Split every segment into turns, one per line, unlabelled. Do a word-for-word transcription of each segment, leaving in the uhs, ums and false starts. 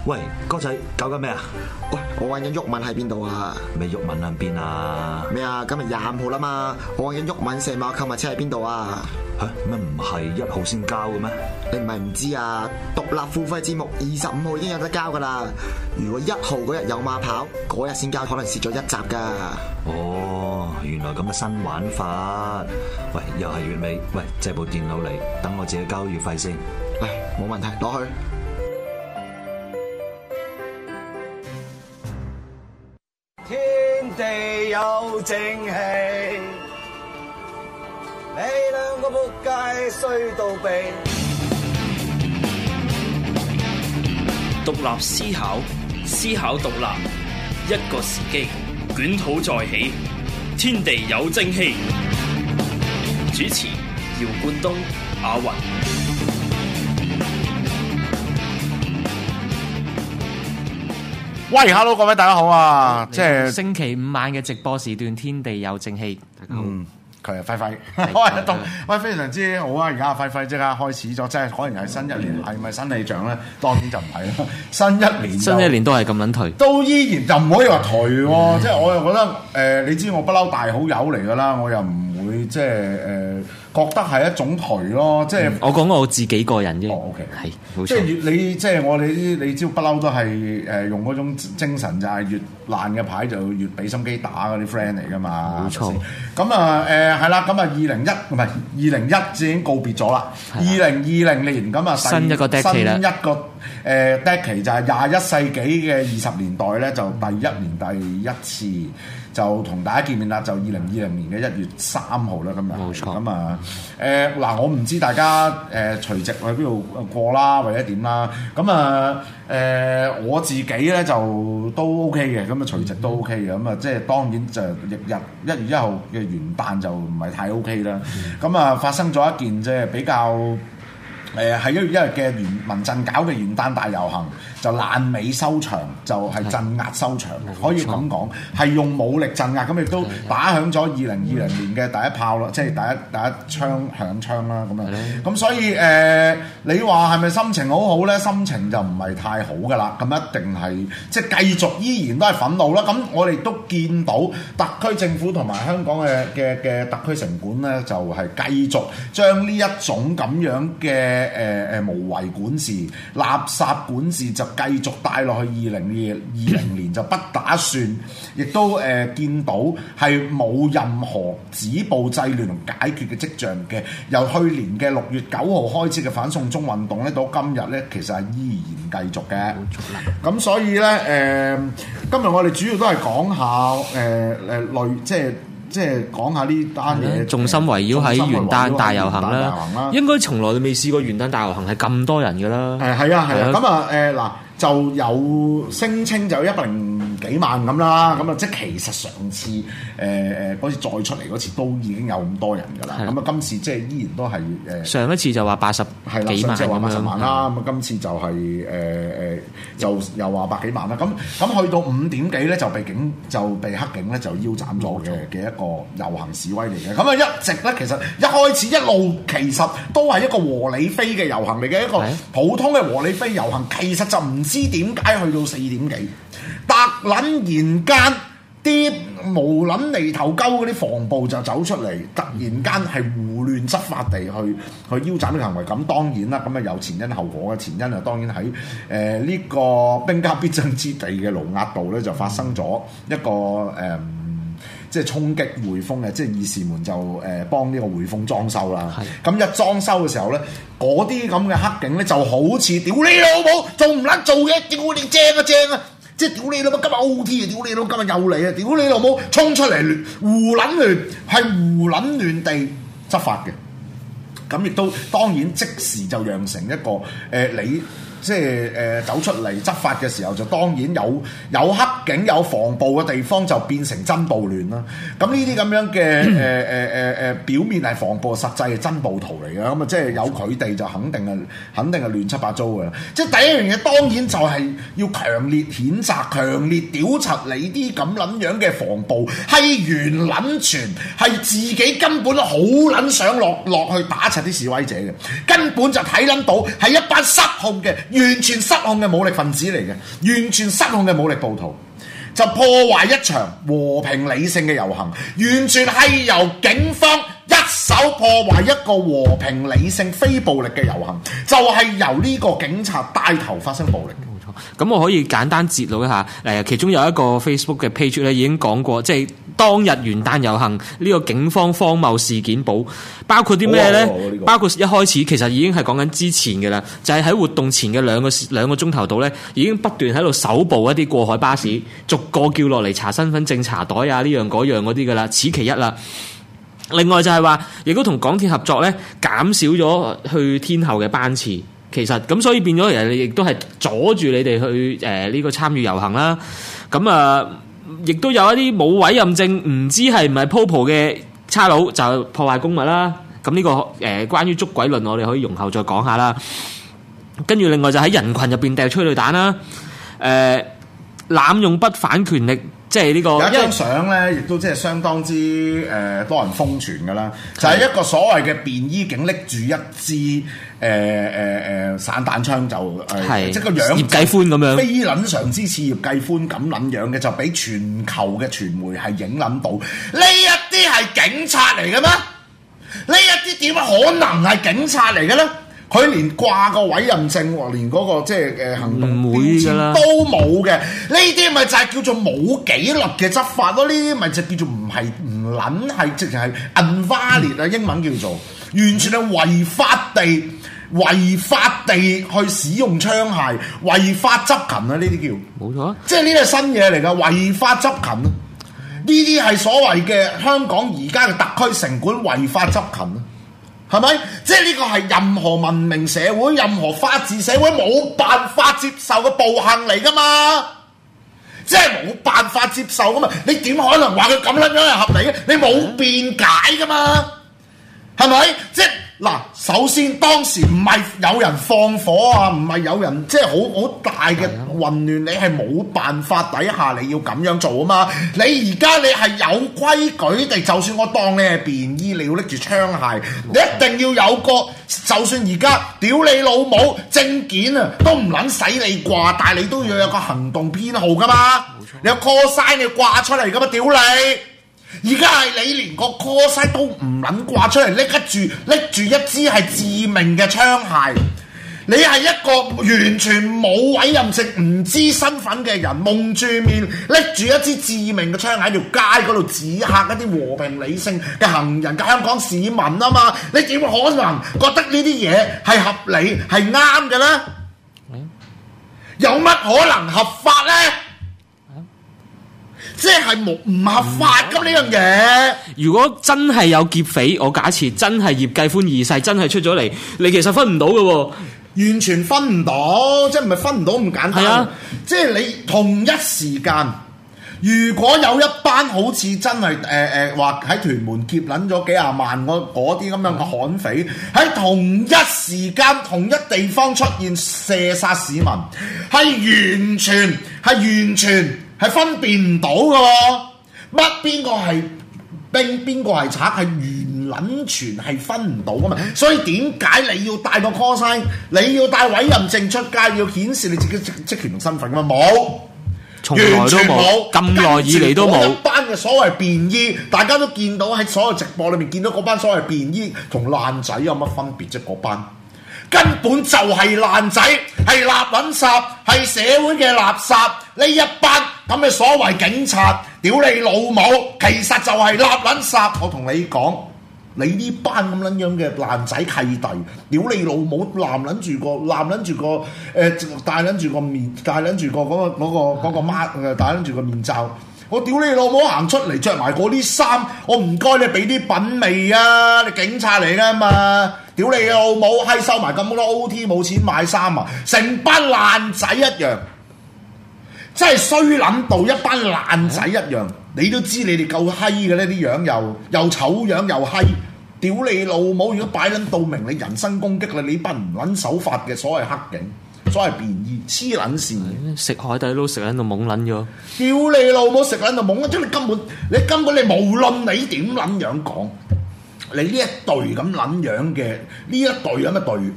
喂，哥仔，搞緊咩啊？
喂，我揾緊毓民喺邊度啊？
咩毓民喺邊啊？
咩啊？今日廿五號啦嘛，我揾緊毓民射馬購物車喺邊度啊？
吓，咩唔係一號先交嘅咩？
你唔係唔知啊？獨立付費節目二十五號已經有得交噶啦。如果一號嗰日有馬跑，嗰日先交，可能蝕咗一集噶。
哦，原來咁嘅新玩法。喂，又係月尾，喂，借部電腦嚟，等我自己交月費先。
唉，冇問題，攞去。
天地有正氣，你兩個仆街衰到痹。
獨立思考，思考獨立，一個時機，捲土再起，天地有正氣。主持：姚冠東、阿雲。
喂 ，hello 各位大家好啊！即係
星期五晚嘅直播時段，天地有正氣，大家好。
嗯，佢係輝輝，喂，東，喂，非常之好啊！而家阿輝輝即刻開始咗，即係可能係新一年，係咪新氣象咧？當然就唔係啦，新一年，
新一年都係咁撚頹，
都依然就唔可以話頹喎。即係我又覺得，誒，你知我不嬲大好友嚟㗎啦，我又唔會即係誒。覺得係一種頹咯，即係、嗯、
我講我自己個人啫。
哦 ，OK，
係冇錯。
即係越你即係我哋啲，你知不嬲都係誒用嗰種精神，就係越爛嘅牌就越俾心機打嗰啲 friend 嚟噶嘛。
冇錯。
咁啊誒係啦，咁啊二零一唔係二零一已經告別咗啦。二零二零年咁啊
新一個 decade 啦。
新一個誒 decade 就係廿一世紀嘅二十年代咧，就第一年第一次。就同大家見面啦，就二零二零年嘅一月三號啦，今日。
冇錯。
咁啊，誒嗱，我唔知大家誒除夕去邊度過啦，或者點啦。咁啊，誒我自己咧就都 OK 嘅，咁啊除夕都 OK 嘅。咁啊，即係當然就翌日一月一號嘅元旦就唔係太 OK 啦。咁啊，發生咗一件即係比較。誒係一月一日嘅元民陣搞嘅元旦大遊行，就爛尾收場，就係、是、鎮壓收場，可以咁講，係用武力鎮壓，咁亦都打響咗二零二零年嘅第一炮啦，即係第一第一槍響槍啦，咁啊，咁所以誒、呃，你話係咪心情好好咧？心情就唔係太好噶啦，咁一定係即係繼續依然都係憤怒啦。咁我哋都見到特區政府同埋香港嘅嘅嘅特區城管咧，就係、是、繼續將呢一種咁樣嘅。誒誒、呃、無為管治、垃圾管治就繼續帶落去二零二零年就不打算，亦都誒、呃、見到係冇任何止暴制亂同解決嘅跡象嘅。由去年嘅六月九號開始嘅反送中運動咧，到今日咧，其實係依然繼續嘅。咁所以咧誒、呃，今日我哋主要都係講下誒誒類即係。即係講下呢單嘢，
重心圍繞喺元旦大遊行啦。應該從來都未試過元旦大遊行係咁多人㗎啦。
誒係啊係啊，咁啊誒嗱就有聲稱就一百零幾萬咁啦。咁啊即係其實上次誒誒嗰次再出嚟嗰次都已經有咁多人㗎啦。咁啊今次即係依然都係誒。上
一次就話八十幾萬
即係話八十萬啦。咁啊今次就係誒誒就又話百幾萬啦。咁咁去到五點幾咧就被警就被黑警咧就腰斬咗嘅嘅一個遊行示威嚟嘅。咁啊一直咧其實一開始一路其實都係一個和理非嘅遊行嚟嘅，一個普通嘅和理非遊行，其實就唔知點解去到四點幾，突撚然間啲無撚厘頭鳩嗰啲防暴就走出嚟，突然間係胡亂執法地去去腰斬呢個行為。咁當然啦，咁啊有前因後果嘅。前因啊當然喺誒呢個兵家必爭之地嘅盧押道咧就發生咗一個誒。呃即係衝擊匯豐嘅，即係義士們就誒、呃、幫呢個匯豐裝修啦。咁一裝修嘅時候咧，嗰啲咁嘅黑警咧就好似屌你老母，仲唔撚做嘢？屌你正啊正啊！即係屌你老母今日 O T 啊！屌你老母今日又嚟啊！屌你老母衝出嚟胡撚亂，係胡撚亂地執法嘅。咁亦都當然即時就釀成一個誒、呃、你。即係誒、呃、走出嚟執法嘅時候，就當然有有黑警有防暴嘅地方，就變成真暴亂啦。咁呢啲咁樣嘅誒誒誒誒表面係防暴，實際係真暴徒嚟嘅。咁啊，即係有佢哋就肯定係肯定係亂七八糟嘅啦。即係第一樣嘢，當然就係要強烈譴責、強烈屌柒你啲咁撚樣嘅防暴，係完撚全係自己根本好撚想落落去打柒啲示威者嘅，根本就睇撚到係一班失控嘅完全失控嘅武力分子嚟嘅，完全失控嘅武力暴徒，就破壞一場和平理性嘅遊行，完全係由警方一手破壞一個和平理性非暴力嘅遊行，就係、是、由呢個警察帶頭發生暴力。
咁我可以簡單節錄一下，誒，其中有一個 Facebook 嘅 page 咧已經講過，即係當日元旦遊行呢個警方荒謬事件簿，包括啲咩呢？哦這個、包括一開始其實已經係講緊之前嘅啦，就係、是、喺活動前嘅兩個兩個鐘頭度呢，已經不斷喺度搜捕一啲過海巴士，逐個叫落嚟查身份證、查袋啊呢樣嗰樣嗰啲噶啦，此其一啦。另外就係話，亦都同港鐵合作呢，減少咗去天后嘅班次。其實咁，所以變咗其實亦都係阻住你哋去誒呢、呃這個參與遊行啦。咁啊，亦、呃、都有一啲冇委任證，唔知係唔係 Popo 嘅差佬就破壞公物啦。咁呢、這個誒、呃、關於捉鬼論，我哋可以容後再講下啦。跟住另外就喺人群入邊掟催淚彈啦。誒、呃、濫用不反權力。即係呢個
有一張相咧，亦都即係相當之誒、呃、多人瘋傳㗎啦，就係、是、一個所謂嘅便衣警拎住一支誒誒誒散彈槍就誒，呃、即係個樣
葉繼歡咁樣，
非撚常之似葉繼歡咁撚樣嘅，就俾全球嘅傳媒係影撚到。呢一啲係警察嚟嘅咩？呢一啲點可能係警察嚟嘅咧？佢連掛個委任證喎，連嗰、那個即係誒行動標誌都冇嘅，呢啲咪就係叫做冇紀律嘅執法咯？呢啲咪就叫做唔係唔撚係，直情係 invalid 啊！英文叫做完全係違法地違法地去使用槍械，違法執勤啊！呢啲叫冇錯，即係呢啲係新嘢嚟㗎，違法執勤啊！呢啲係所謂嘅香港而家嘅特區城管違法執勤啊！係咪？即係呢個係任何文明社會、任何法治社會冇辦法接受嘅暴行嚟㗎嘛？即係冇辦法接受㗎嘛？你點可能話佢咁撚樣係合理嘅？你冇辯解㗎嘛？係咪？即係嗱，首先當時唔係有人放火啊，唔係有人即係好好大嘅混亂，你係冇辦法底下你要咁樣做啊嘛！你而家你係有規矩地，就算我當你係便衣，你要拎住槍械，你一定要有個，就算而家屌你老母證件啊，都唔撚使你掛，但係你都要有個行動編號噶嘛，你有 call sign 你要掛出嚟噶嘛，屌你！而家係你連個 call sign 都唔撚掛出嚟，拎住拎住一支係致命嘅槍械，你係一個完全冇委任證、唔知身份嘅人，蒙住面拎住一支致命嘅槍喺條街嗰度指嚇一啲和平理性嘅行人嘅香港市民啊嘛！你點可能覺得呢啲嘢係合理係啱嘅咧？有乜可能合法咧？即係冇唔合法咁呢樣嘢。如果真係有劫匪，我假設真係葉繼歡二世真係出咗嚟，你其實分唔到嘅喎，完全分唔到，即係唔係分唔到咁簡單。啊、即係你同一時間，如果有一班好似真係誒誒話喺屯門劫撚咗幾廿萬嗰啲咁樣嘅悍匪，喺同一時間同一地方出現射殺市民，係完全係完全。係分辨唔到嘅喎，乜邊個係兵，邊個係賊，係完撚全係分唔到嘅嘛。所以點解你要帶個 call sign，你要帶委任證出街，要顯示你自己職職權同身份嘅嘛？冇，從來都冇，咁耐以嚟都冇。一班嘅所謂便衣，大家都見到喺所有直播裏面見到嗰班所謂便衣同爛仔有乜分別啫？嗰班根本就係爛仔，係垃撚圾，係社會嘅垃圾。呢一班咁嘅所謂警察，屌你老母，其實就係垃撚圾。我同你講，你呢班咁撚樣嘅爛仔契弟，屌你老母，攬撚住個攬撚住個誒、呃，戴撚住個面，戴撚住個嗰、嗰個嗰、嗰個嗰個 mask，戴撚住個面罩。我屌你老母行出嚟着埋嗰啲衫，我唔該你俾啲品味啊！你警察嚟㗎嘛？屌你老母閪收埋咁多 O T 冇錢買衫啊！成班爛仔一樣，真係衰撚到一班爛仔一樣。你都知你哋夠閪嘅呢啲樣又又醜樣又閪，屌你老母！如果擺撚到明你人身攻擊啦，你班唔撚守法嘅所謂黑警。所謂便衣黐撚線，食海底撈食撚到懵撚咗，屌你老母食撚到懵，即係你根本你根本你無論你點撚樣講，你呢一隊咁撚樣嘅呢一隊咁嘅隊伍，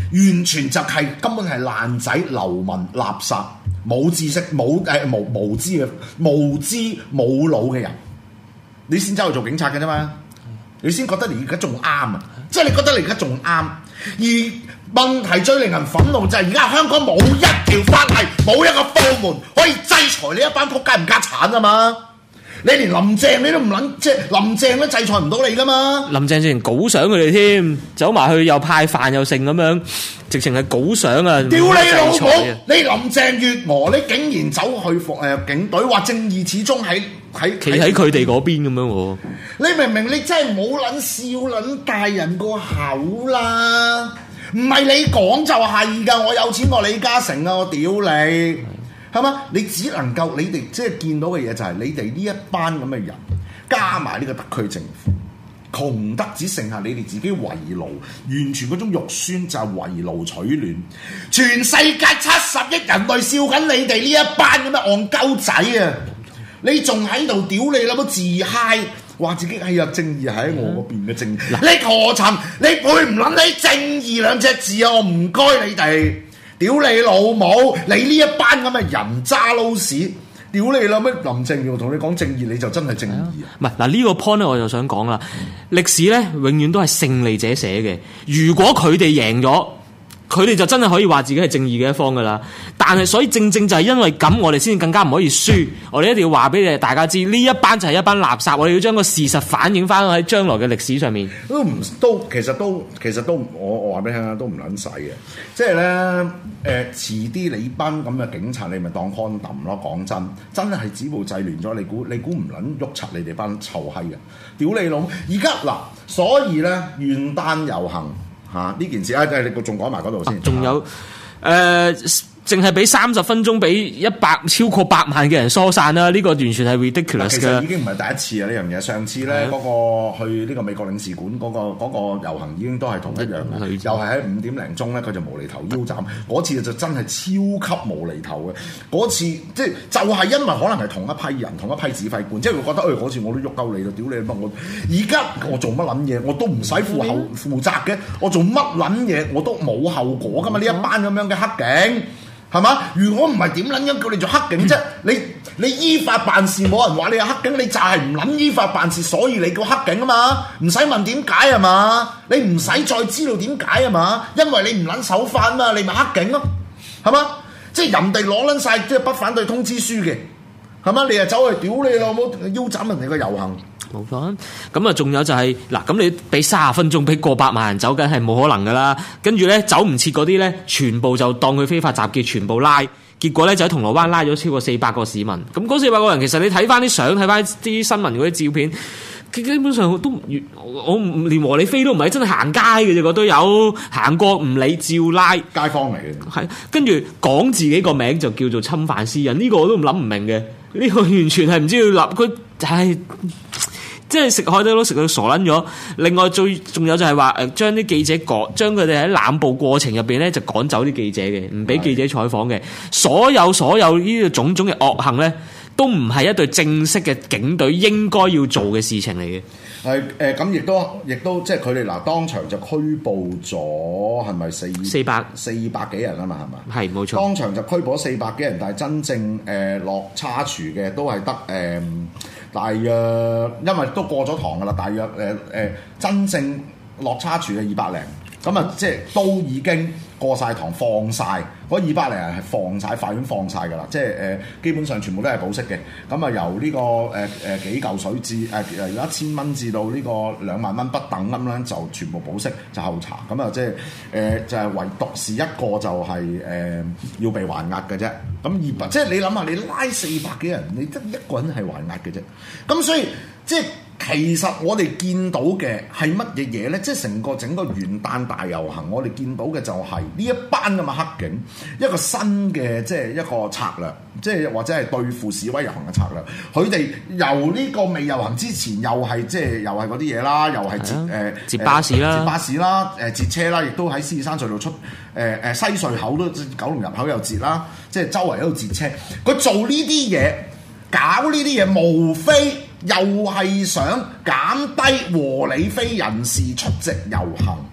完全就係、根本係爛仔、流民、垃圾、冇知識、冇誒無無知嘅無知冇腦嘅人，你先走去做警察嘅啫嘛，你先覺得你而家仲啱啊！即係你覺得你而家仲啱，而問題最令人憤怒就係而家香港冇一條法例，冇一個部門可以制裁呢一班仆街唔家產啊嘛！你連林鄭你都唔撚，即係林鄭都制裁唔到你噶嘛？
林鄭之前稿上佢哋添，走埋去又派飯又剩咁樣，直情係稿上啊！
屌你老母！你林鄭月娥，你竟然走去服誒、呃、警隊，話正義始終喺喺
企喺佢哋嗰邊咁樣喎。
你明明你真係冇撚笑撚大人個口啦！唔係你講就係㗎，我有錢過李嘉誠啊！我屌你！係嘛？你只能夠你哋即係見到嘅嘢就係你哋呢一班咁嘅人，加埋呢個特區政府，窮得只剩下你哋自己圍爐，完全嗰種肉酸就係圍爐取暖。全世界七十億人類笑緊你哋呢一班咁嘅戇鳩仔啊！你仲喺度屌你諗到自嗨，話自己係啊正義喺我嗰邊嘅正義。嗯、你何曾？你配唔諗起正義兩隻字啊？我唔該你哋。屌你老母！你呢一班咁嘅人渣撈屎！屌你啦咩？林鄭月娥同你講正義，你就真係正義啊！
唔係嗱，呢個 point 咧，我就想講啦。歷史咧永遠都係勝利者寫嘅。如果佢哋贏咗，佢哋就真係可以話自己係正義嘅一方噶啦。但係所以正正就係因為咁，我哋先至更加唔可以輸。我哋一定要話俾你哋大家知，呢一班就係一班垃圾。我哋要將個事實反映翻喺將來嘅歷史上面。
都唔都其實都其實都我我話俾你聽啦，都唔撚使嘅。即係咧誒，遲啲你班咁嘅警察，你咪當 condom 咯。講真，真係止暴制亂咗，你估你估唔撚喐柒你哋班臭閪嘅？屌你老母！而家嗱，所以咧元旦遊行。嚇！呢、啊、件事啊，你仲講埋嗰度先。仲、啊、有誒。呃淨係俾三十分鐘俾一百超過百萬嘅人疏散啦，呢、這個完全係 ridiculous 嘅。其實已經唔係第一次啊！呢樣嘢，上次咧嗰、那個去呢個美國領事館嗰、那個嗰、那個遊行已經都係同一樣嘅，嗯、又係喺五點零鐘咧，佢就無厘頭腰斬。嗰、嗯、次就真係超級無厘頭嘅。嗰次即係就係、是、因為可能係同一批人、同一批指揮官，即係佢覺得誒嗰、哎、次我都喐鳩你啦，屌你乜我而家我做乜撚嘢我都唔使負後負責嘅，我做乜撚嘢我都冇後果噶嘛！呢一班咁樣嘅黑警。係嘛？如果唔係點撚樣叫你做黑警啫？你你依法辦事，冇人話你係黑警，你就係唔撚依法辦事，所以你叫黑警啊嘛？唔使問點解啊嘛？你唔使再知道點解啊嘛？因為你唔撚守法啊嘛，你咪黑警咯，係嘛？即係人哋攞撚晒即係不反對通知書嘅，係嘛？你又走去屌你老母，腰斬人哋個遊行。
冇錯，咁啊，仲有就係、是、嗱，咁你俾三十分鐘俾過百萬人走，梗係冇可能噶啦。跟住咧走唔切嗰啲咧，全部就當佢非法集結，全部拉。結果咧就喺銅鑼灣拉咗超過四百個市民。咁嗰四百個人其實你睇翻啲相，睇翻啲新聞嗰啲照片，基本上都我唔連和理非都唔係真係行街嘅啫，我都有行過唔理照拉。
街坊嚟嘅，
係跟住講自己個名就叫做侵犯私隱，呢、這個我都諗唔明嘅。呢、這個完全係唔知要立佢係。即係食海底撈食到傻撚咗。另外最仲有就係話誒，將啲記者趕，將佢哋喺濫捕過程入邊咧就趕走啲記者嘅，唔俾記者採訪嘅。是的 所有所有呢個種種嘅惡行咧，都唔係一隊正式嘅警隊應該要做嘅事情嚟嘅。
係誒，咁亦都亦都即係佢哋嗱當場就拘捕咗係咪四四百四百幾人啊嘛，係嘛？係冇錯。當場就拘捕咗四百幾人，但係真正誒落差廚嘅都係得誒。呃大約因為都過咗堂噶啦，大約誒誒、呃呃、真正落差處嘅二百零，咁啊即係都已經過晒堂放晒，嗰二百零人係放晒，法院放晒噶啦，即係誒、呃、基本上全部都係保釋嘅，咁啊由呢、這個誒誒、呃、幾嚿水至誒誒由一千蚊至到呢個兩萬蚊不等咁樣就全部保釋就後查，咁啊即係誒、呃、就係、是、唯獨是一個就係、是、誒、呃、要被還押嘅啫。咁二百即係你諗下，你拉四百幾人，你得一個人係還押嘅啫。咁所以即係其實我哋見到嘅係乜嘢嘢咧？即係成個整個元旦大遊行，我哋見到嘅就係呢一班咁嘅黑警，一個新嘅即係一個策略，即係或者係對付示威遊行嘅策略。佢哋由呢個未遊行之前，又係即係又係嗰啲嘢啦，又係截誒、呃、
截巴士啦，
截巴士啦，誒截車啦，亦都喺獅子山隧道出誒誒、呃、西隧口都九龍入口又截啦，即係周圍喺度截車。佢做呢啲嘢，搞呢啲嘢，無非又係想減低和理非人士出席遊行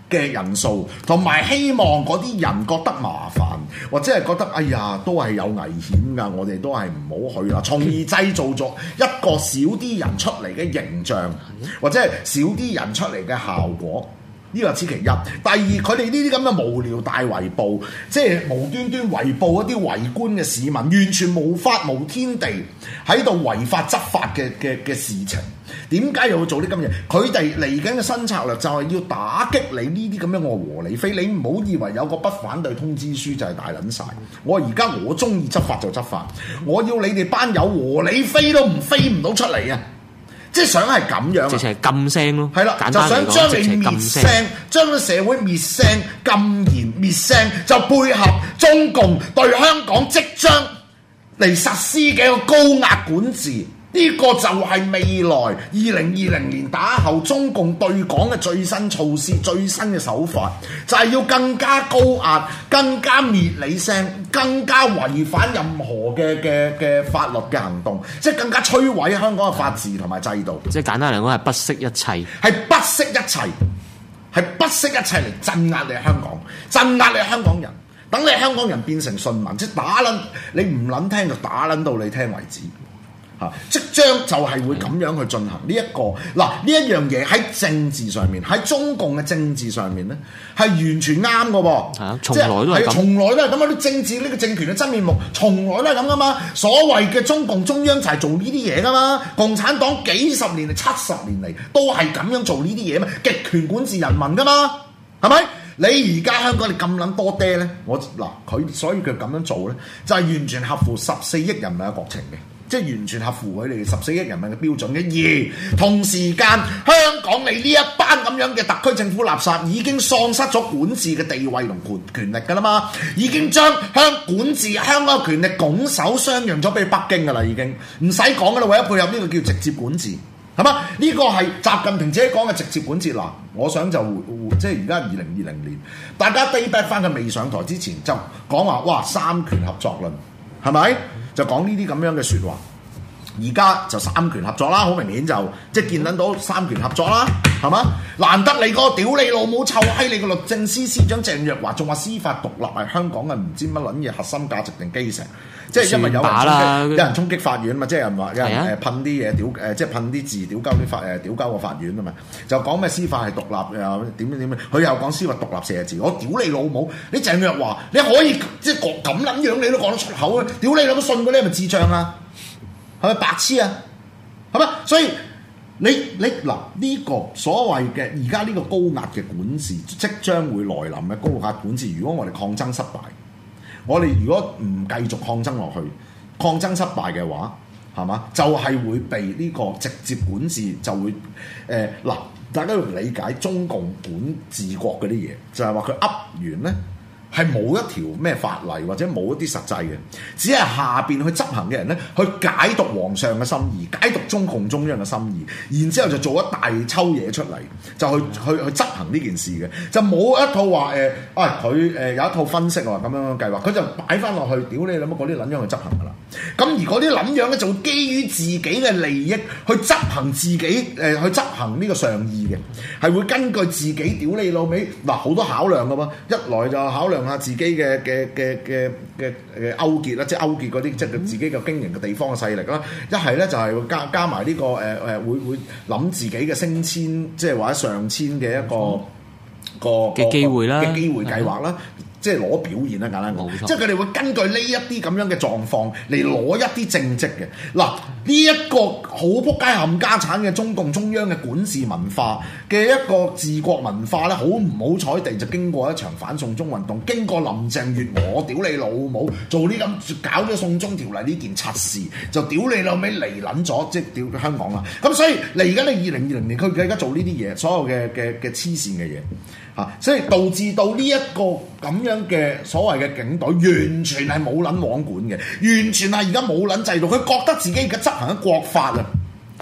嘅人數，同埋希望嗰啲人覺得麻煩，或者係覺得哎呀都係有危險㗎，我哋都係唔好去啦，從而製造咗一個少啲人出嚟嘅形象，或者係少啲人出嚟嘅效果。呢個此其一。第二，佢哋呢啲咁嘅無聊大圍捕，即係無端端圍捕一啲圍觀嘅市民，完全無法無天地喺度違法執法嘅嘅嘅事情。點解又要做啲咁嘢？佢哋嚟緊嘅新策略就係要打擊你呢啲咁樣嘅和理非。你唔好以為有個不反對通知書就係大撚晒。我而家我中意執法就執法，我要你哋班友和理非都唔飛唔到出嚟啊！即係想係咁樣，
直情係禁聲咯。
係啦，就想將你滅聲，將個社會滅聲、禁言滅聲，就配合中共對香港即將嚟實施嘅一個高壓管治。呢個就係未來二零二零年打後中共對港嘅最新措施、最新嘅手法，就係要更加高壓、更加滅你聲、更加違反任何嘅嘅嘅法律嘅行動，即係更加摧毀香港嘅法治同埋制度。
即係簡單嚟講係不惜一切，
係不惜一切，係不惜一切嚟鎮壓你香港，鎮壓你香港人，等你香港人變成順民，即係打撚你唔撚聽就打撚到你聽為止。嚇！即將就係會咁樣去進行呢一個嗱呢一樣嘢喺政治上面，喺中共嘅政治上面咧係完全啱嘅喎。係啊，從來都係咁，從來都係咁啊！啲政治呢個政權嘅真面目，從來都係咁噶嘛。所謂嘅中共中央就係做呢啲嘢噶嘛。共產黨幾十年嚟、七十年嚟都係咁樣做呢啲嘢嘛，極權管治人民噶嘛，係咪？你而家香港你咁撚多爹咧，我嗱佢所以佢咁樣做咧，就係完全合乎十四億人民嘅國情嘅。即係完全合乎佢哋十四億人民嘅標準嘅，而同時間香港你呢一班咁樣嘅特區政府垃圾已經喪失咗管治嘅地位同權權力㗎啦嘛，已經將香管治香港嘅權力拱手相讓咗俾北京㗎啦，已經唔使講㗎啦，為咗配合呢個叫直接管治，係嘛？呢、這個係習近平自己講嘅直接管治嗱，我想就即係而家二零二零年，大家 day back 翻佢未上台之前就講話哇三權合作論係咪？就講呢啲咁樣嘅説話，而家就三權合作啦，好明顯就即係見得到三權合作啦，係嘛？難得你個屌你老母臭閪，你個律政司司長鄭若驊仲話司法獨立係香港嘅唔知乜撚嘢核心價值定基石，即係因為有人衝擊，有人衝擊法院嘛，即係人話有人誒噴啲嘢屌誒，即係噴啲字屌鳩啲法誒屌鳩個法院啊嘛，就講咩司法係獨立又點點點，佢又講司法獨立四個字，我屌你老母！你鄭若驊你可以即係講咁撚樣你都講得出口啊！屌你老母信嗰啲係咪智障啊？係咪白痴啊？係咪？所以你你嗱呢個所謂嘅而家呢個高壓嘅管治即將會來臨嘅高壓管治，如果我哋抗爭失敗，我哋如果唔繼續抗爭落去，抗爭失敗嘅話，係嘛？就係、是、會被呢個直接管治就會誒嗱、呃，大家要理解中共管治國嗰啲嘢，就係話佢噏完咧。係冇一條咩法例或者冇一啲實際嘅，只係下邊去執行嘅人咧，去解讀皇上嘅心意，解讀中共中央嘅心意，然之後就做一大抽嘢出嚟，就去去去執行呢件事嘅，就冇一套話誒，啊佢誒有一套分析話咁樣嘅計劃，佢就擺翻落去，屌你諗乜嗰啲撚樣去執行噶啦，咁而嗰啲撚樣咧就會基於自己嘅利益去執行自己誒、呃、去執行呢個上意嘅，係會根據自己屌你老味嗱好多考量噶嘛，一來就考量下自己嘅嘅嘅嘅嘅誒勾結啦，即係勾結嗰啲即係佢自己嘅經營嘅地方嘅勢力啦。一係咧就係加加埋呢、這個誒誒、呃、會會諗自己嘅升遷，即係或者上遷嘅一個、嗯、個嘅機會啦，嘅機會計劃啦。即係攞表現啦，簡單講，即係佢哋會根據呢一啲咁樣嘅狀況嚟攞一啲政績嘅。嗱，呢一個好撲街冚家產嘅中共中央嘅管治文化嘅一個治國文化咧，好唔好彩地就經過一場反送中運動，經過林鄭月娥屌你老母做呢咁搞咗送中條例呢件柒事，就屌你老味嚟撚咗，即係屌香港啦。咁所以嚟而家你二零二零年，佢而家做呢啲嘢，所有嘅嘅嘅黐線嘅嘢。啊！所以導致到呢一個咁樣嘅所謂嘅警隊，完全係冇撚網管嘅，完全係而家冇撚制度。佢覺得自己而家執行緊國法啊，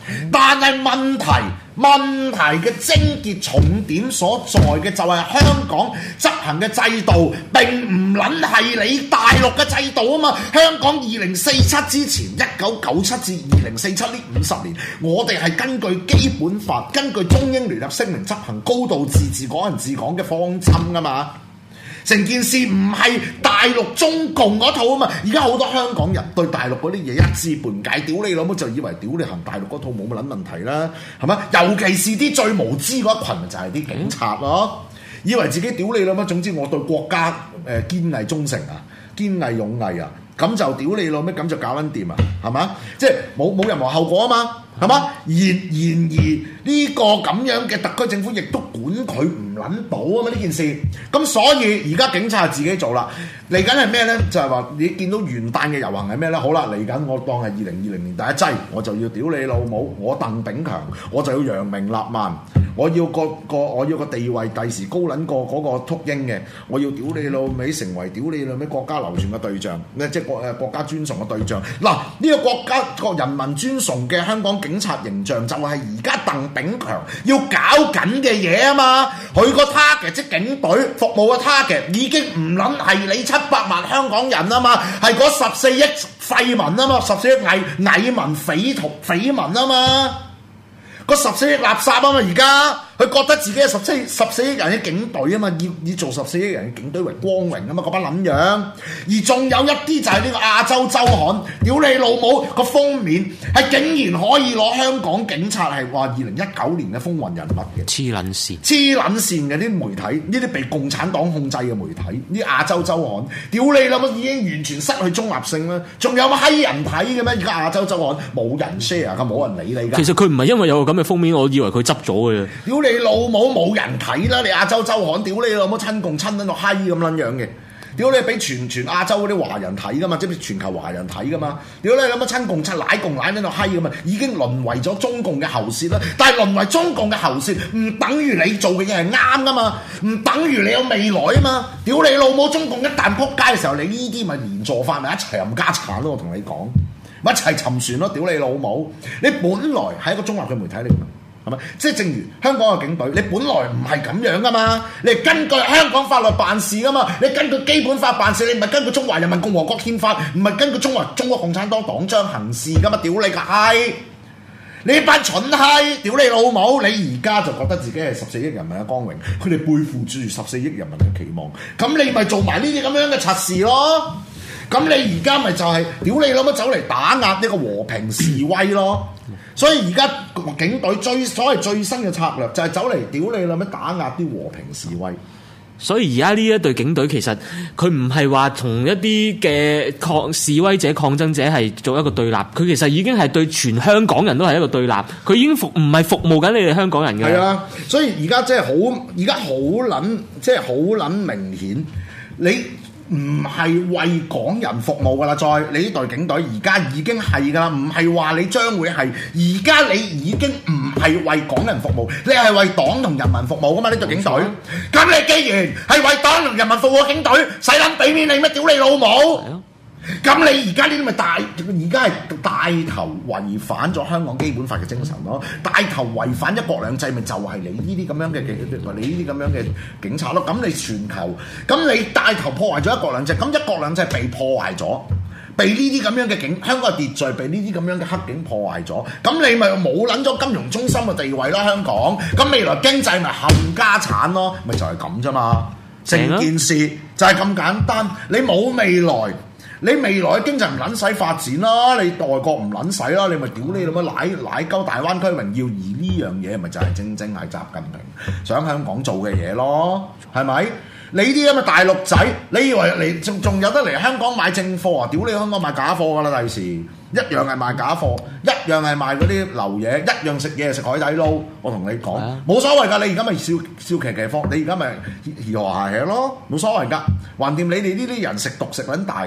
但係問題問題嘅症結重點所在嘅就係香港執行嘅制度並唔撚係你大陸嘅制度啊嘛！香港二零四七之前，一九九七至二零四七呢五十年，我哋係根據基本法、根據中英聯合聲明執行高度自治、港人治港嘅方針噶嘛。成件事唔係大陸中共嗰套啊嘛！而家好多香港人對大陸嗰啲嘢一知半解，屌你老母就以為屌你行大陸嗰套冇乜撚問題啦，係咪？尤其是啲最無知嗰一群就係啲警察咯，以為自己屌你老母，總之我對國家誒、呃、堅毅忠誠啊，堅毅勇毅啊，咁就屌你老母，咁就搞撚掂啊，係嘛？即係冇冇任何後果啊嘛！係嘛？然然而呢個咁樣嘅特區政府亦都管佢唔撚到啊嘛！呢件事，咁所以而家警察自己做啦。嚟緊係咩呢？就係話你見到元旦嘅遊行係咩呢？好啦，嚟緊我當係二零二零年第一劑，我就要屌你老母，我鄧炳強，我就要揚名立萬，我要個個我要個地位第時高撚過嗰個禿鷹嘅，我要屌你老味成為屌你老味國家流傳嘅對象，即係國誒國家尊崇嘅對象。嗱，呢個國家個人民尊崇嘅香港警察形象就係而家鄧炳強要搞緊嘅嘢啊嘛！佢個 target 即警隊服務嘅 target 已經唔撚係你七百萬香港人啊嘛，係嗰十四億廢民啊嘛，十四億偽偽民匪徒匪民啊嘛，嗰十四億垃圾啊嘛，而家佢覺得自己係十四十四億人嘅警隊啊嘛，以以做十四億人嘅警隊為光榮啊嘛，嗰班撚樣。而仲有一啲就係呢個亞洲週刊，屌你老母個封面係竟然可以攞香港警察係話二零一九年嘅風雲人物嘅，
黐撚線，
黐撚線嘅啲媒體，呢啲被共產黨控制嘅媒體，呢亞洲週刊，屌你老母已經完全失去中立性啦，仲有乜閪人睇嘅咩？而家亞洲週刊冇人 share 㗎，冇人理你㗎。
其實佢唔係因為有個咁嘅封面，我以為佢執咗嘅。
屌你老母冇人睇啦！你亞洲週刊，屌你老母親共親到閪咁撚樣嘅，屌你俾全全亞洲嗰啲華人睇噶嘛，即係全球華人睇噶嘛，屌你老母親共親奶共奶喺度閪咁嘛，已經淪為咗中共嘅喉舌啦！但係淪為中共嘅喉舌，唔等於你做嘅嘢係啱噶嘛，唔等於你有未來啊嘛！屌你老母，中共一旦撲街嘅時候，你呢啲咪連坐法咪一齊冚家產咯！我同你講，咪一齊沉船咯！屌你老母，你本來係一個中立嘅媒體嚟㗎。係咪？即係正如香港嘅警隊，你本來唔係咁樣噶嘛，你係根據香港法律辦事噶嘛，你根據基本法辦事，你唔係根據中華人民共和國憲法，唔係根據中華中國共產黨黨章行事噶嘛，屌你個閪！你班蠢閪，屌你老母！你而家就覺得自己係十四億人民嘅光榮，佢哋背負住十四億人民嘅期望，咁你咪做埋呢啲咁樣嘅柒事咯？咁你而家咪就係屌你老母走嚟打壓呢個和平示威咯？所以而家警隊最所謂最新嘅策略就係走嚟屌你啦咩，打壓啲和平示威。
所以而家呢一隊警隊其實佢唔係話同一啲嘅抗示威者、抗爭者係做一個對立，佢其實已經係對全香港人都係一個對立。佢已經服唔係服務緊你哋香港人嘅。係啊，
所以而家即係好，而家好撚，即係好撚明顯你。唔係為港人服務噶啦，再你呢隊警隊而家已經係噶啦，唔係話你將會係，而家你已經唔係為港人服務，你係為黨同人民服務噶嘛？呢隊警隊，咁你既然係為黨同人民服務嘅警隊，使撚俾面你咩？屌你老母！咁你而家呢啲咪大，而家係帶頭違反咗香港基本法嘅精神咯，帶頭違反一國兩制，咪就係你呢啲咁樣嘅警，你呢啲咁樣嘅警察咯。咁你全球，咁你帶頭破壞咗一國兩制，咁一國兩制被破壞咗，被呢啲咁樣嘅警，香港嘅秩序被呢啲咁樣嘅黑警破壞咗，咁你咪冇撚咗金融中心嘅地位啦，香港。咁未來經濟咪冚家產咯，咪就係咁啫嘛。成件事就係咁簡單，你冇未來。你未來經濟唔撚使發展啦，你外國唔撚使啦，你咪屌你咁樣奶奶鳩大灣區榮耀，而呢樣嘢咪就係正正係習近平想香港做嘅嘢咯，係咪？你啲咁嘅大陸仔，你以為你仲仲有得嚟香港買正貨啊？屌你香港買假貨噶啦，第時一樣係賣假貨，一樣係賣嗰啲流嘢，一樣食嘢食海底撈。我同你講，冇所謂㗎，你而家咪笑笑騎騎貨，你而家咪如何下騎咯，冇所謂㗎。橫掂你哋呢啲人食獨食撚大嘅。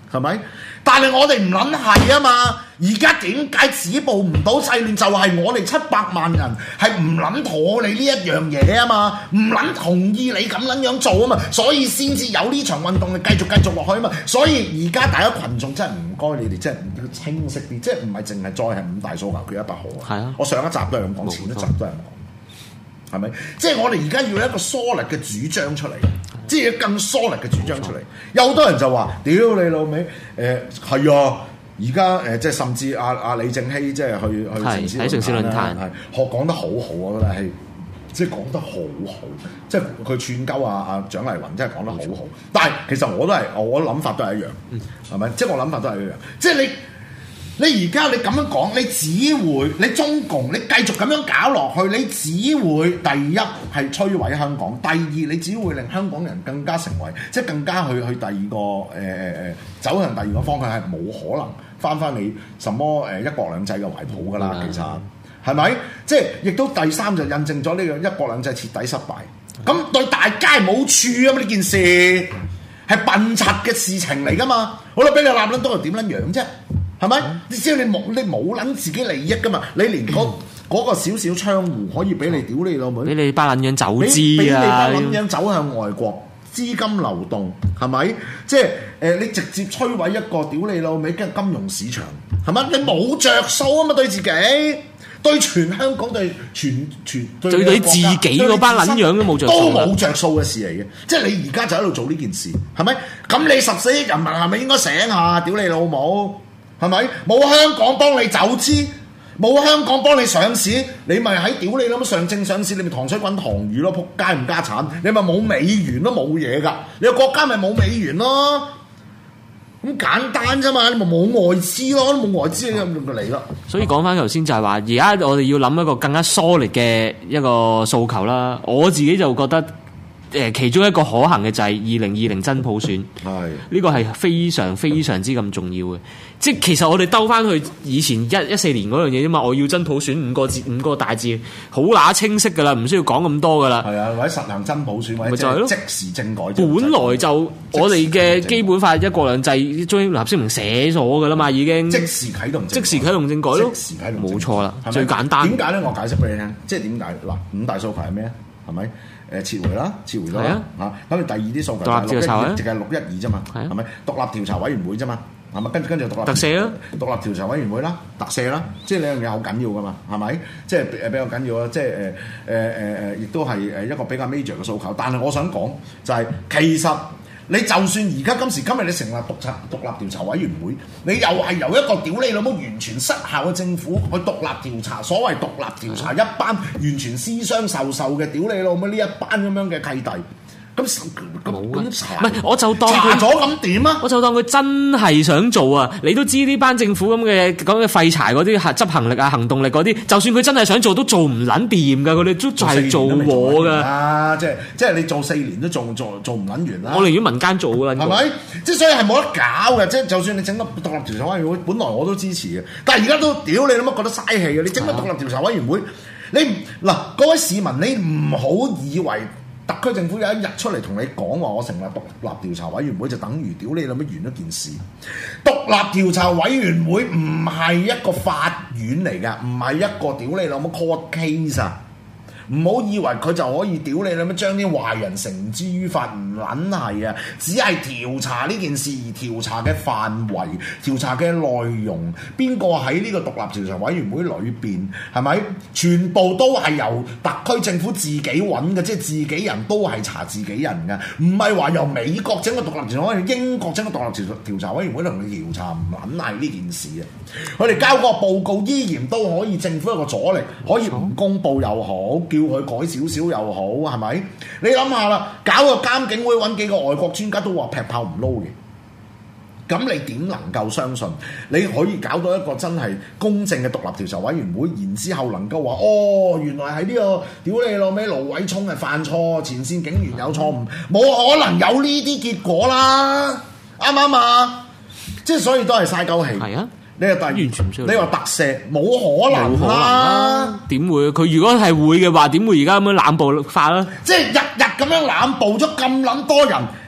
係咪？但係我哋唔撚係啊嘛！而家點解止暴唔到細亂？就係我哋七百萬人係唔撚妥你呢一樣嘢啊嘛，唔撚同意你咁撚樣做啊嘛，所以先至有呢場運動嘅繼續繼續落去啊嘛。所以而家大家群眾真係唔該你哋，真係要清晰啲，即係唔係淨係再係五大訴求決一百號啊？係啊，我上一集都係咁講，前一集都係咁講，係咪？即係我哋而家要有一個 solid 嘅主張出嚟。即係更 solid 嘅主張出嚟，有好多人就話：屌你老味！誒係啊，而家誒即係甚至阿阿李政熙即係去去城市喺城市論壇係學講得好好，我覺得係即係講得好好，即係佢串鳩啊阿蔣麗芸真係講得好好。但係其實我都係我諗法都係一樣，係咪？即係我諗法都係一樣，即係你。你而家你咁樣講，你只會你中共你繼續咁樣搞落去，你只會第一係摧毀香港，第二你只會令香港人更加成為即係更加去去第二個誒誒誒走向第二個方向，係冇可能翻翻你什麼誒一國兩制嘅懷抱㗎啦，嗯、其實係咪？即係亦都第三就印證咗呢個一國兩制徹底失敗，咁、嗯、對大家係冇處啊嘛！呢件事係笨柒嘅事情嚟㗎嘛，好啦，俾你攬撚到又點撚樣啫？係咪？你知道你冇你冇撚自己利益噶嘛？你連嗰嗰個少少窗戶可以俾你屌你老妹，俾你班撚樣走資啊！俾你班撚樣走向外國，資金流動係咪？即係誒、呃，你直接摧毀一個屌你老味嘅金融市場係咪？你冇着數啊嘛，對自己，對全香港，對全全對對你自己嗰班撚樣都冇着數，都冇着數嘅事嚟嘅。即係你而家就喺度做呢件事係咪？咁你十四億人民係咪應該醒下？屌你老母！係咪冇香港幫你走資，冇香港幫你上市，你咪喺屌你諗上證上市，你咪糖水滾糖魚咯，仆街唔加產，你咪冇美元都冇嘢㗎，你個國家咪冇美元咯，咁簡單啫嘛，你咪冇外資咯，冇外資你咪嚟咯。所以講翻頭先就係話，而家我哋要諗一個更加 solid 嘅一個訴求啦。我自己就覺得。誒其中一個可行嘅就係二零二零真普選，係呢個係非常非常之咁重要嘅。即係其實我哋兜翻去以前一一四年嗰樣嘢啫嘛，我要真普選五個字五個大字，好乸清晰噶啦，唔需要講咁多噶啦。係啊，或者實行真普選，或者即時政改。本來就我哋嘅基本法一國兩制中英聯合聲明寫咗噶啦嘛，已經即時啟動，即時啟動政改咯，即時啟動冇錯啦，最簡單。點解咧？我解釋俾你聽，即係點解嗱？五大訴求係咩？係咪？誒撤回啦，撤回咗啦嚇。咁你第二啲訴求就係六一二，淨係六一二啫嘛，係咪？獨立調查委員會啫嘛，係咪？跟住跟住獨立特赦啦，獨立調查委員會啦，特赦啦，即係兩樣嘢好緊要噶嘛，係咪？即係誒比較緊要啦，即係誒誒誒誒，亦都係誒一個比較 major 嘅訴求。但係我想講就係、是、其實。你就算而家今時今日你成立獨立獨立調查委員會，你又係由一個屌你老母完全失效嘅政府去獨立調查，所謂獨立調查一班完全私相授受嘅屌你老母呢一班咁樣嘅契弟。咁咁咁查，唔係我就當查咗咁點啊？我就當佢真係想做啊！你都知呢班政府咁嘅咁嘅廢柴嗰啲執行力啊、行動力嗰啲，就算佢真係想做，都做唔撚掂㗎。佢哋都係做我㗎。啊！即係即係你做四年都做做做唔撚完啦。我寧願民間做㗎啦，係咪？即係所以係冇得搞嘅。即係就算你整個獨立調查委員會，本來我都支持嘅，但係而家都屌你，諗乜覺得嘥氣嘅？你整個獨立調查委員會，你嗱各位市民，你唔好以為。特區政府有一日出嚟同你講話，我成立獨立調查委員會就等於屌你諗乜完一件事。獨立調查委員會唔係一個法院嚟㗎，唔係一個屌你諗乜 court case 啊！唔好以為佢就可以屌你諗乜將啲壞人繩之於法，唔撚係啊！只係調查呢件事，而調查嘅範圍、調查嘅內容，邊個喺呢個獨立調查委員會裏邊係咪？全部都係由特區政府自己揾嘅，即係自己人都係查自己人嘅，唔係話由美國整個獨立調查委員會、英國整個獨立調調查委員會同你調查，唔撚係呢件事啊！佢哋交個報告依然都可以政府一個阻力，可以唔公佈又好。叫佢改少少又好，係咪？你諗下啦，搞個監警會揾幾個外國專家都話劈炮唔撈嘅，咁你點能夠相信你可以搞到一個真係公正嘅獨立調查委員會，然之後能夠話哦，原來係呢個屌你老味盧偉聰係犯錯，前線警員有錯誤，冇可能有呢啲結果啦，啱唔啱啊？即係所以都係嘥鳩氣。係啊。你話完全唔需要，你話特赦冇可能啦，點會？佢如果係會嘅話，點會而家咁樣濫捕法啦？即係日日咁樣濫捕咗咁撚多人，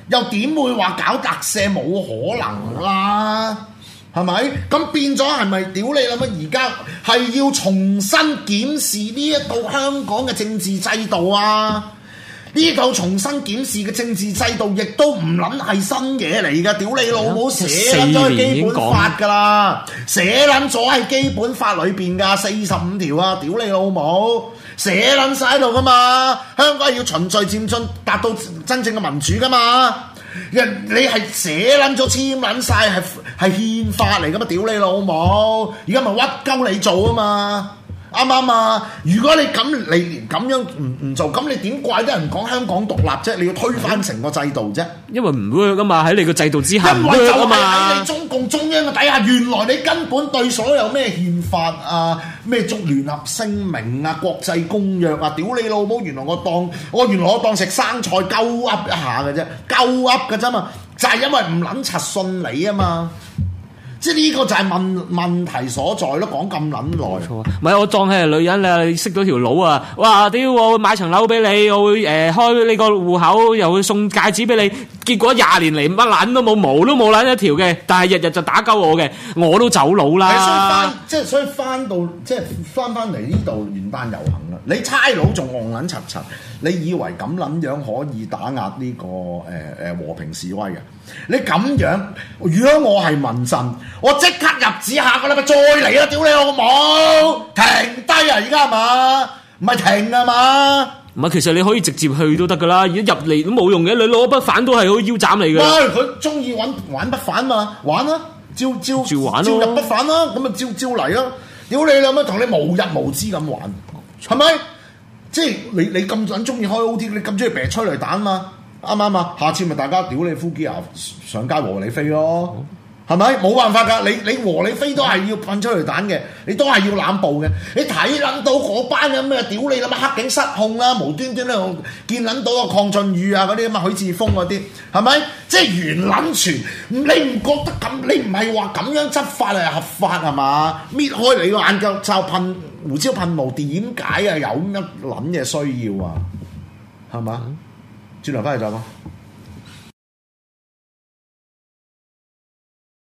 又點會話搞特赦？冇可能啦，係咪？咁變咗係咪屌你啦？乜而家係要重新檢視呢一套香港嘅政治制度啊？呢套重新檢視嘅政治制度，亦都唔撚係新嘢嚟㗎。屌你老母，寫撚咗喺基本法㗎啦，寫撚咗喺基本法裏邊㗎，四十五條啊！屌你老母，寫撚晒喺度㗎嘛。香港係要循序漸進，達到真正嘅民主㗎嘛。人你係寫撚咗簽撚晒，係係憲法嚟㗎嘛。屌你老母，而家咪屈鳩你做啊嘛。啱唔啱啊？如果你咁你咁樣唔唔做，咁你點怪啲人講香港獨立啫？你要推翻成個制度啫。因為唔 work 噶嘛，喺你個制度之下唔 work 噶嘛。因為就係喺你中共中央嘅底下，原來你根本對所有咩憲法啊、咩中聯合聲明啊、國際公約啊，屌你老母！原來我當我原來我當食生菜鳩噏一下嘅啫，鳩噏嘅啫嘛，就係、是、因為唔撚柒信你啊嘛。即係呢個就係問問題所在咯，講咁撚耐。唔係我當係女人啦，你識到條佬啊！哇屌，我會買層樓俾你，我會誒、呃、開呢個戶口，又會送戒指俾你。結果廿年嚟乜撚都冇，毛都冇撚一條嘅，但係日日就打鳩我嘅，我都走佬啦。所以翻即係所以翻到即係翻翻嚟呢度元旦遊行啦。你差佬仲戇撚柒柒，你以為咁撚樣可以打壓呢、呢個誒誒、呃、和平示威嘅？你咁樣，如果我係民陣，我即刻入紙，下個禮拜再嚟啦！屌你老母，停低啊！而家係嘛？唔係停啊嘛？唔係，其實你可以直接去都得噶啦，而家入嚟都冇用嘅，你攞筆反都係可以腰斬你嘅。喂，佢中意玩玩筆反嘛？玩啦，照照照玩照入筆反啦，咁啊照照嚟啦！屌你老母，同你無日無之咁玩，係咪？即係你你咁撚中意開 O T， 你咁中意掟催淚彈嘛？啱唔啱啊？下次咪大家屌你呼機啊，上街和你飛咯，係咪？冇辦法㗎，你你和你飛都係要噴出嚟彈嘅，你都係要濫捕嘅。你睇撚到嗰班咁嘅屌你啦，黑警失控啦，無端端咧見撚到個鄺俊宇啊嗰啲咁啊，許智峰嗰啲係咪？即係原撚全，你唔覺得咁？你唔係話咁樣執法係合法係嘛？搣開你個眼鏡罩噴胡椒噴霧，點解啊有咁樣撚嘅需要啊？係嘛？轉頭翻嚟再講。